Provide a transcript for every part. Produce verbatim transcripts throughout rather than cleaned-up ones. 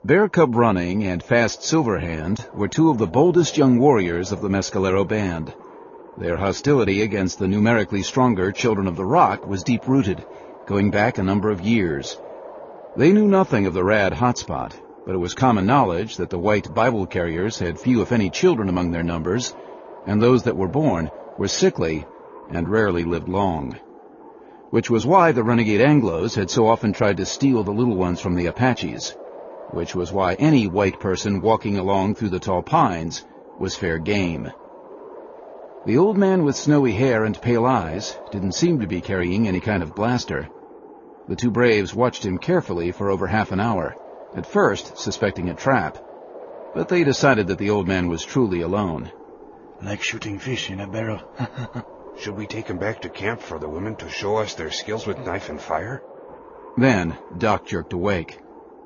Bear Cub Running and Fast Silverhand were two of the boldest young warriors of the Mescalero band. Their hostility against the numerically stronger Children of the Rock was deep-rooted, going back a number of years. They knew nothing of the Rad hotspot, but it was common knowledge that the white Bible carriers had few if any children among their numbers, and those that were born were sickly and rarely lived long. Which was why the renegade Anglos had so often tried to steal the little ones from the Apaches, which was why any white person walking along through the tall pines was fair game. The old man with snowy hair and pale eyes didn't seem to be carrying any kind of blaster. The two braves watched him carefully for over half an hour, at first suspecting a trap, but they decided that the old man was truly alone. Like shooting fish in a barrel. Should we take him back to camp for the women to show us their skills with knife and fire? Then Doc jerked awake.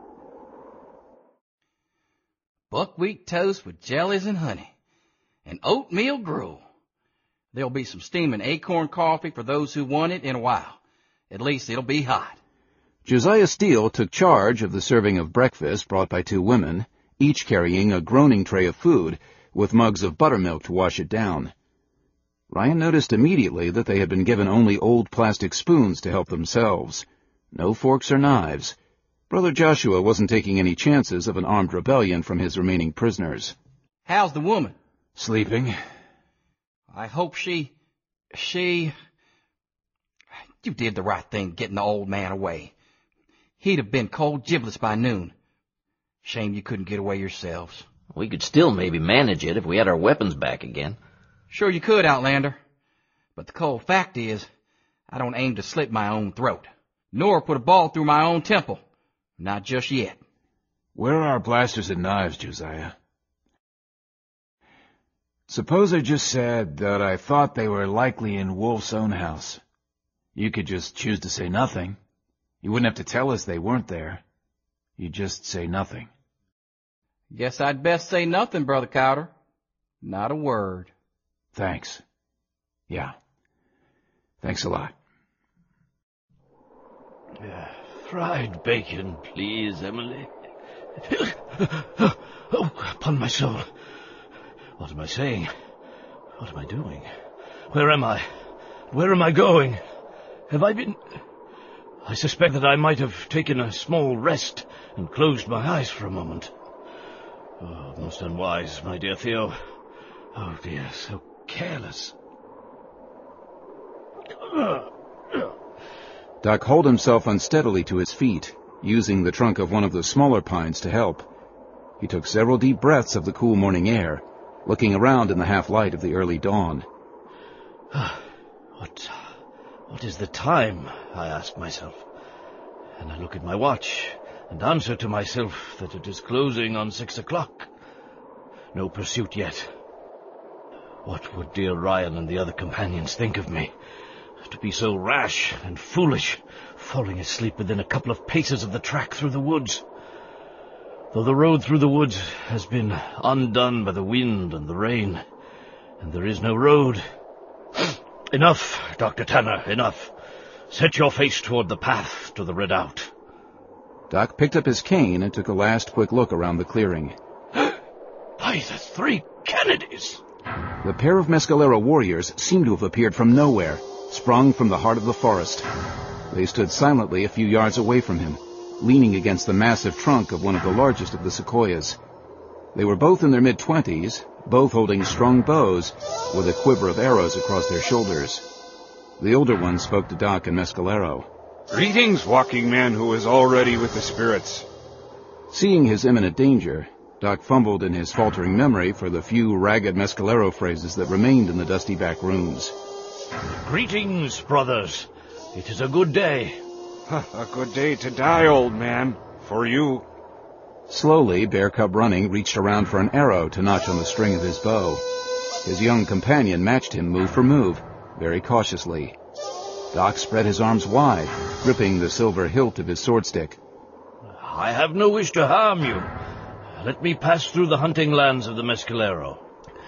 Buckwheat toast with jellies and honey, and oatmeal gruel. There'll be some steaming acorn coffee for those who want it in a while. At least it'll be hot. Josiah Steele took charge of the serving of breakfast brought by two women, each carrying a groaning tray of food, with mugs of buttermilk to wash it down. Ryan noticed immediately that they had been given only old plastic spoons to help themselves. No forks or knives. Brother Joshua wasn't taking any chances of an armed rebellion from his remaining prisoners. How's the woman? Sleeping. I hope she... she... You did the right thing getting the old man away. He'd have been cold giblets by noon. Shame you couldn't get away yourselves. We could still maybe manage it if we had our weapons back again. Sure you could, Outlander. But the cold fact is, I don't aim to slit my own throat, nor put a ball through my own temple. Not just yet. Where are our blasters and knives, Josiah? Suppose I just said that I thought they were likely in Wolf's own house. You could just choose to say nothing. You wouldn't have to tell us they weren't there. You'd just say nothing. Guess I'd best say nothing, Brother Cowder. Not a word. Thanks. Yeah. Thanks a lot. Uh, fried bacon, please, Emily. Oh, upon my soul. What am I saying? What am I doing? Where am I? Where am I going? Have I been... I suspect that I might have taken a small rest and closed my eyes for a moment. Oh, most unwise, my dear Theo. Oh, dear, so careless. Doc hauled himself unsteadily to his feet, using the trunk of one of the smaller pines to help. He took several deep breaths of the cool morning air, looking around in the half-light of the early dawn. What... what is the time, I ask myself. And I look at my watch and answer to myself that it is closing on six o'clock. No pursuit yet. What would dear Ryan and the other companions think of me? To be so rash and foolish, falling asleep within a couple of paces of the track through the woods. Though the road through the woods has been undone by the wind and the rain, and there is no road. Enough, Doctor Tanner, enough. Set your face toward the path to the redoubt. Doc picked up his cane and took a last quick look around the clearing. By the three Kennedys! The pair of Mescalero warriors seemed to have appeared from nowhere, sprung from the heart of the forest. They stood silently a few yards away from him, leaning against the massive trunk of one of the largest of the sequoias. They were both in their mid-twenties, both holding strong bows, with a quiver of arrows across their shoulders. The older one spoke to Doc in Mescalero. Greetings, walking man who is already with the spirits. Seeing his imminent danger, Doc fumbled in his faltering memory for the few ragged Mescalero phrases that remained in the dusty back rooms. Greetings, brothers. It is a good day. A good day to die, old man. For you. Slowly, Bear Cub Running reached around for an arrow to notch on the string of his bow. His young companion matched him move for move, very cautiously. Doc spread his arms wide, gripping the silver hilt of his swordstick. I have no wish to harm you. Let me pass through the hunting lands of the Mescalero.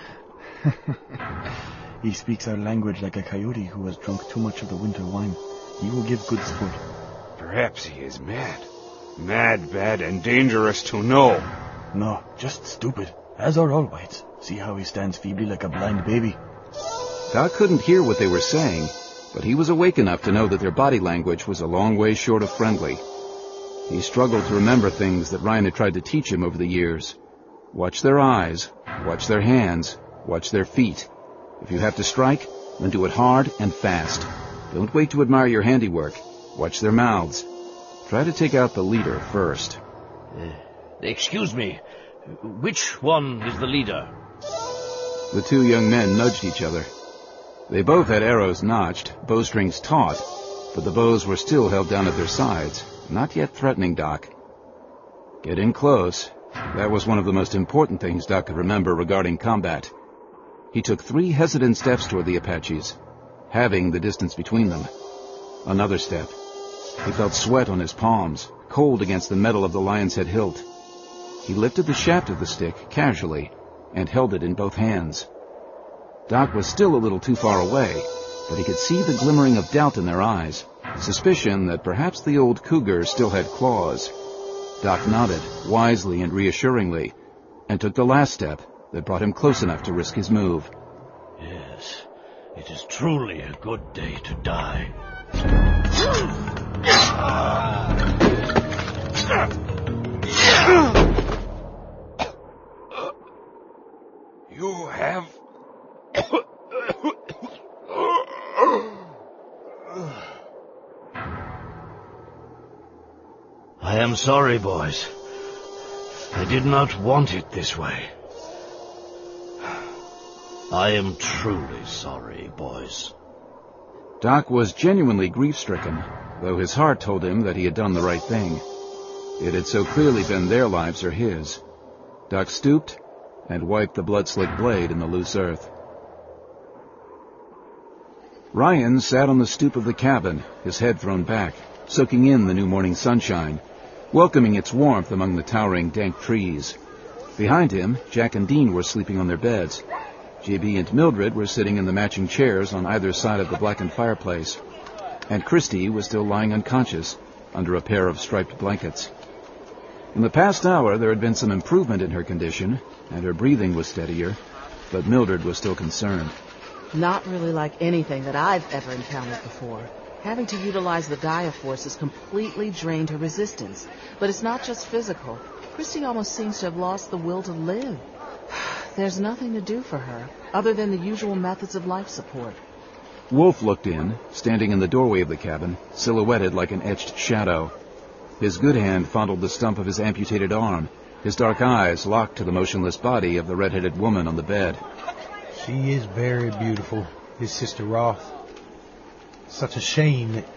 He speaks our language like a coyote who has drunk too much of the winter wine. He will give good sport. Perhaps he is mad. Mad, bad, and dangerous to know. No, just stupid, as are all whites. See how he stands feebly like a blind baby. Doc couldn't hear what they were saying, but he was awake enough to know that their body language was a long way short of friendly. He struggled to remember things that Ryan had tried to teach him over the years. Watch their eyes, watch their hands, watch their feet. If you have to strike, then do it hard and fast. Don't wait to admire your handiwork. Watch their mouths. Try to take out the leader first. Uh, excuse me, which one is the leader? The two young men nudged each other. They both had arrows notched, bowstrings taut, but the bows were still held down at their sides, not yet threatening Doc. Get in close. That was one of the most important things Doc could remember regarding combat. He took three hesitant steps toward the Apaches, halving the distance between them. Another step. He felt sweat on his palms, cold against the metal of the lion's head hilt. He lifted the shaft of the stick casually and held it in both hands. Doc was still a little too far away, but he could see the glimmering of doubt in their eyes, suspicion that perhaps the old cougar still had claws. Doc nodded, wisely and reassuringly, and took the last step that brought him close enough to risk his move. Yes, it is truly a good day to die. You have... I am sorry, boys. I did not want it this way. I am truly sorry, boys. Doc was genuinely grief-stricken, though his heart told him that he had done the right thing. It had so clearly been their lives or his. Doc stooped and wiped the blood-slick blade in the loose earth. Ryan sat on the stoop of the cabin, his head thrown back, soaking in the new morning sunshine, welcoming its warmth among the towering, dank trees. Behind him, Jack and Dean were sleeping on their beds. J B and Mildred were sitting in the matching chairs on either side of the blackened fireplace, and Christy was still lying unconscious under a pair of striped blankets. In the past hour, there had been some improvement in her condition, and her breathing was steadier, but Mildred was still concerned. Not really like anything that I've ever encountered before. Having to utilize the Gaia force has completely drained her resistance. But it's not just physical. Christy almost seems to have lost the will to live. There's nothing to do for her, other than the usual methods of life support. Wolf looked in, standing in the doorway of the cabin, silhouetted like an etched shadow. His good hand fondled the stump of his amputated arm, his dark eyes locked to the motionless body of the red-headed woman on the bed. She is very beautiful, his sister Roth. Such a shame that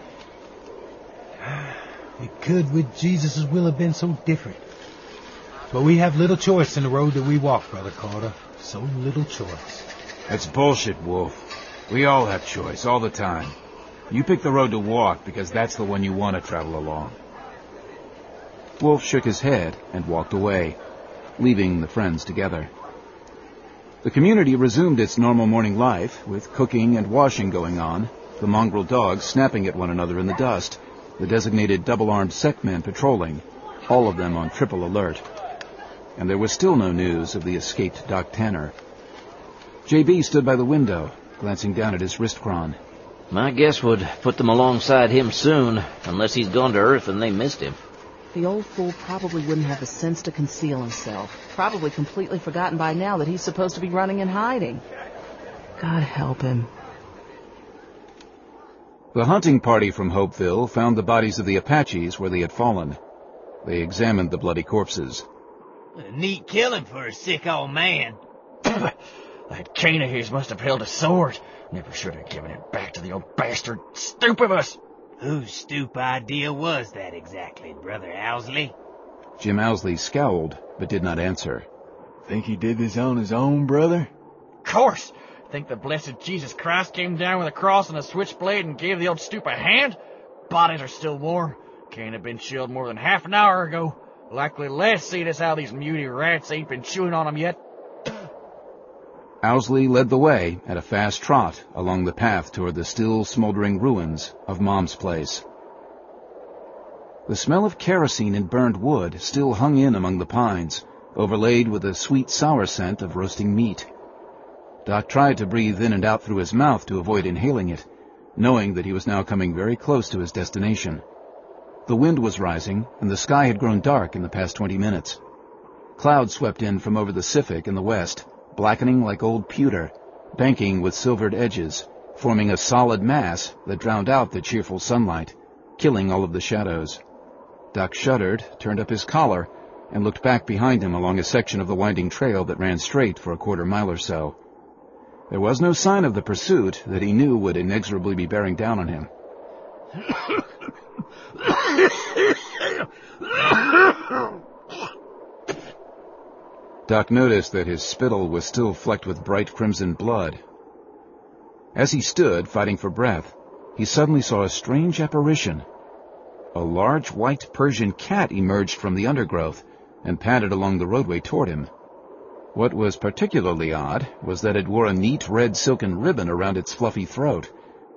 it could, with Jesus' will, have been so different. But we have little choice in the road that we walk, Brother Carter. So little choice. That's bullshit, Wolf. We all have choice, all the time. You pick the road to walk because that's the one you want to travel along. Wolf shook his head and walked away, leaving the friends together. The community resumed its normal morning life, with cooking and washing going on, the mongrel dogs snapping at one another in the dust, the designated double-armed sectmen patrolling, all of them on triple alert. And there was still no news of the escaped Doc Tanner. J B stood by the window, glancing down at his wrist chron. My guess would put them alongside him soon, unless he's gone to Earth and they missed him. The old fool probably wouldn't have the sense to conceal himself. Probably completely forgotten by now that he's supposed to be running and hiding. God help him. The hunting party from Hopeville found the bodies of the Apaches where they had fallen. They examined the bloody corpses. A neat killing for a sick old man. That Cain of his must have held a sword. Never should have given it back to the old bastard. Stoop of us! Whose stoop idea was that exactly, Brother Owsley? Jim Owsley scowled, but did not answer. Think he did this on his own, brother? Of course! Think the blessed Jesus Christ came down with a cross and a switchblade and gave the old stoop a hand? Bodies are still warm. Can't have been chilled more than half an hour ago. Likely less, seeing as how these muty rats ain't been chewing on them yet. Owsley led the way at a fast trot along the path toward the still smoldering ruins of Mom's place. The smell of kerosene and burned wood still hung in among the pines, overlaid with a sweet sour scent of roasting meat. Doc tried to breathe in and out through his mouth to avoid inhaling it, knowing that he was now coming very close to his destination. The wind was rising, and the sky had grown dark in the past twenty minutes. Clouds swept in from over the Suffolk in the west, blackening like old pewter, banking with silvered edges, forming a solid mass that drowned out the cheerful sunlight, killing all of the shadows. Doc shuddered, turned up his collar, and looked back behind him along a section of the winding trail that ran straight for a quarter mile or so. There was no sign of the pursuit that he knew would inexorably be bearing down on him. Doc noticed that his spittle was still flecked with bright crimson blood. As he stood, fighting for breath, he suddenly saw a strange apparition. A large white Persian cat emerged from the undergrowth and padded along the roadway toward him. What was particularly odd was that it wore a neat red silken ribbon around its fluffy throat.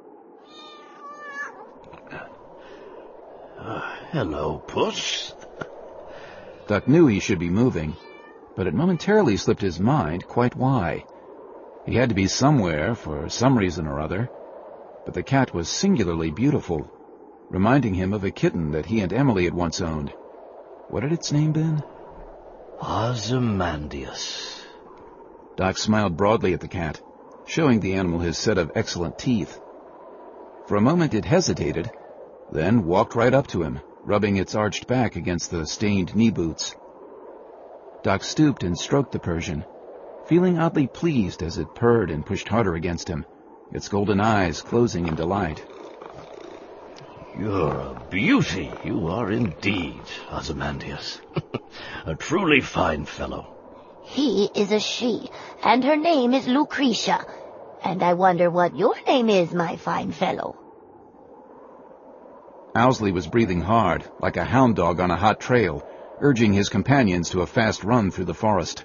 Uh, hello, Puss. Doc knew he should be moving, but it momentarily slipped his mind quite why. He had to be somewhere for some reason or other, but the cat was singularly beautiful, reminding him of a kitten that he and Emily had once owned. What had its name been? Ozymandias. Doc smiled broadly at the cat, showing the animal his set of excellent teeth. For a moment it hesitated, then walked right up to him, rubbing its arched back against the stained knee boots. Doc stooped and stroked the Persian, feeling oddly pleased as it purred and pushed harder against him, its golden eyes closing in delight. You're a beauty, you are indeed, Ozymandias. A truly fine fellow. He is a she, and her name is Lucretia. And I wonder what your name is, my fine fellow. Owsley was breathing hard, like a hound dog on a hot trail, urging his companions to a fast run through the forest.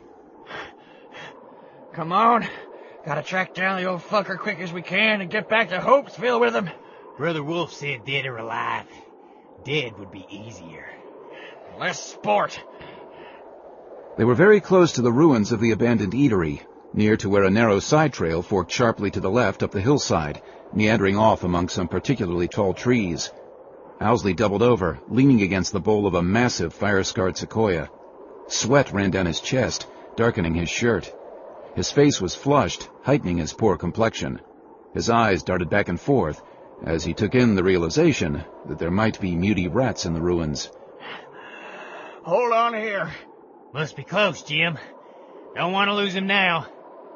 Come on. Gotta track down the old fucker quick as we can and get back to Hopesville with him. Brother Wolf said dead or alive. Dead would be easier. Less sport. They were very close to the ruins of the abandoned eatery, near to where a narrow side trail forked sharply to the left up the hillside, meandering off among some particularly tall trees. Owsley doubled over, leaning against the bole of a massive fire-scarred sequoia. Sweat ran down his chest, darkening his shirt. His face was flushed, heightening his poor complexion. His eyes darted back and forth, as he took in the realization that there might be muty rats in the ruins. Hold on here. Must be close, Jim. Don't want to lose him now.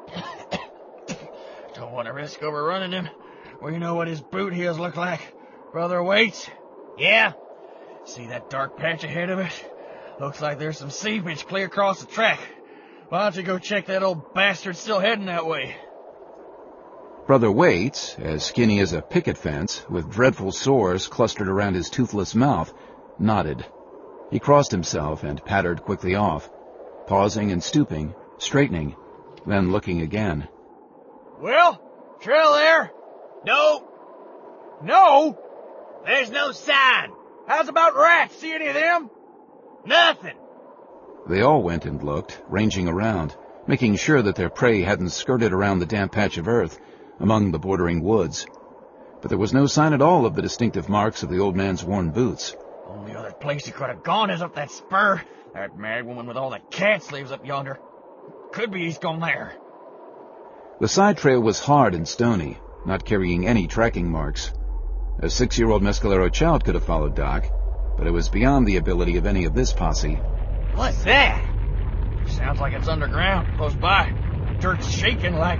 Don't want to risk overrunning him. We know what his boot heels look like. Brother Waits? Yeah? See that dark patch ahead of it? Looks like there's some seepage clear across the track. Why don't you go check that old bastard still heading that way? Brother Waits, as skinny as a picket fence, with dreadful sores clustered around his toothless mouth, nodded. He crossed himself and pattered quickly off, pausing and stooping, straightening, then looking again. Well, trail there? No. No? There's no sign. How's about rats? See any of them? Nothing. They all went and looked, ranging around, making sure that their prey hadn't skirted around the damp patch of earth among the bordering woods. But there was no sign at all of the distinctive marks of the old man's worn boots. Only other place he could have gone is up that spur. That mad woman with all the cats lives up yonder. Could be he's gone there. The side trail was hard and stony, not carrying any tracking marks. A six-year-old Mescalero child could have followed Doc, but it was beyond the ability of any of this posse. What's that? Sounds like it's underground, close by. Dirt's shaking like...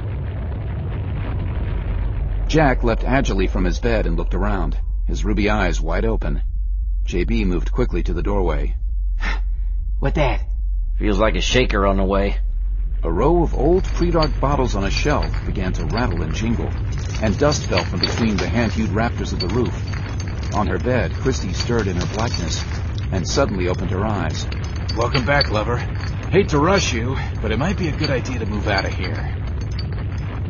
Jack leapt agilely from his bed and looked around, his ruby eyes wide open. J B moved quickly to the doorway. What that? Feels like a shaker on the way. A row of old pre-dark bottles on a shelf began to rattle and jingle, and dust fell from between the hand-hewed rafters of the roof. On her bed, Christy stirred in her blackness, and suddenly opened her eyes. Welcome back, lover. Hate to rush you, but it might be a good idea to move out of here.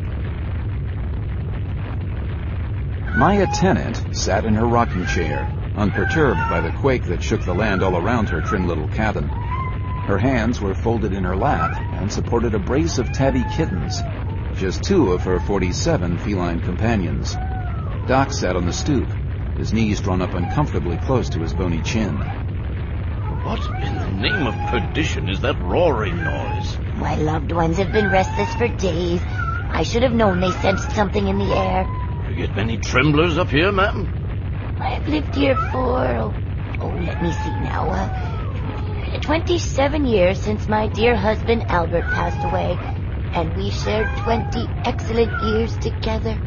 Maya Tennant sat in her rocking chair, unperturbed by the quake that shook the land all around her trim little cabin. Her hands were folded in her lap and supported a brace of tabby kittens, just two of her forty-seven feline companions. Doc sat on the stoop, his knees drawn up uncomfortably close to his bony chin. What in the name of perdition is that roaring noise? My loved ones have been restless for days. I should have known they sensed something in the air. You get many tremblers up here, ma'am? I've lived here for, oh, oh let me see now, uh, twenty-seven years since my dear husband Albert passed away, and we shared twenty excellent years together.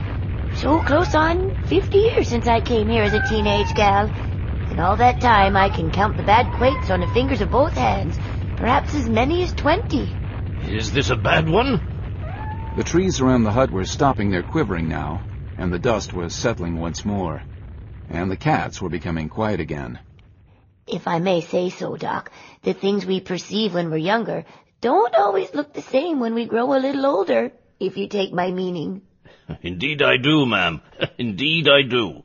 So close on fifty years since I came here as a teenage gal. In all that time, I can count the bad quakes on the fingers of both hands, perhaps as many as twenty. Is this a bad one? The trees around the hut were stopping their quivering now, and the dust was settling once more, and the cats were becoming quiet again. If I may say so, Doc, the things we perceive when we're younger don't always look the same when we grow a little older, if you take my meaning. Indeed I do, ma'am. Indeed I do.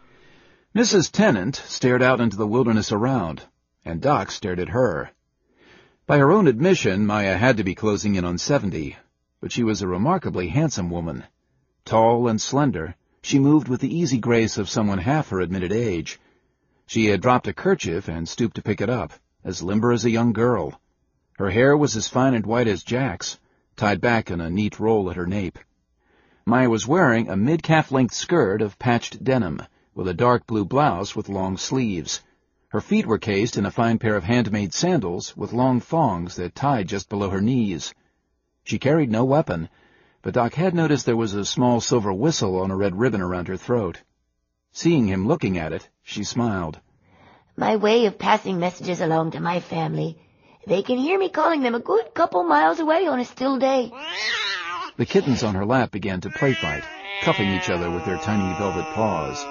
Missus Tennant stared out into the wilderness around, and Doc stared at her. By her own admission, Maya had to be closing in on seventy, but she was a remarkably handsome woman. Tall and slender, she moved with the easy grace of someone half her admitted age. She had dropped a kerchief and stooped to pick it up, as limber as a young girl. Her hair was as fine and white as Jack's, tied back in a neat roll at her nape. Maya was wearing a mid-calf-length skirt of patched denim, with a dark blue blouse with long sleeves. Her feet were cased in a fine pair of handmade sandals with long thongs that tied just below her knees. She carried no weapon, but Doc had noticed there was a small silver whistle on a red ribbon around her throat. Seeing him looking at it, she smiled. My way of passing messages along to my family. They can hear me calling them a good couple miles away on a still day. The kittens on her lap began to play fight, cuffing each other with their tiny velvet paws.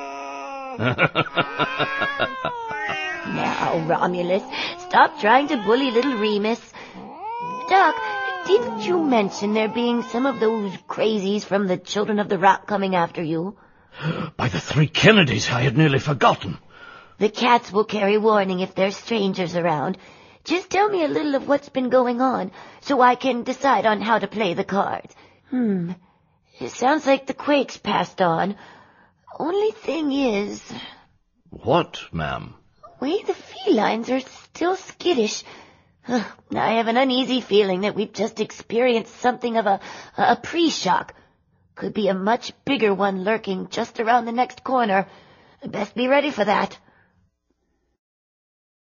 Now, Romulus, stop trying to bully little Remus. Doc, didn't you mention there being some of those crazies from the Children of the Rock coming after you? By the three Kennedys, I had nearly forgotten. The cats will carry warning if there's strangers around. Just tell me a little of what's been going on, so I can decide on how to play the cards. Hmm, it sounds like the quakes passed on. Only thing is... What, ma'am? We, the felines, are still skittish. I have an uneasy feeling that we've just experienced something of a, a pre-shock. Could be a much bigger one lurking just around the next corner. Best be ready for that.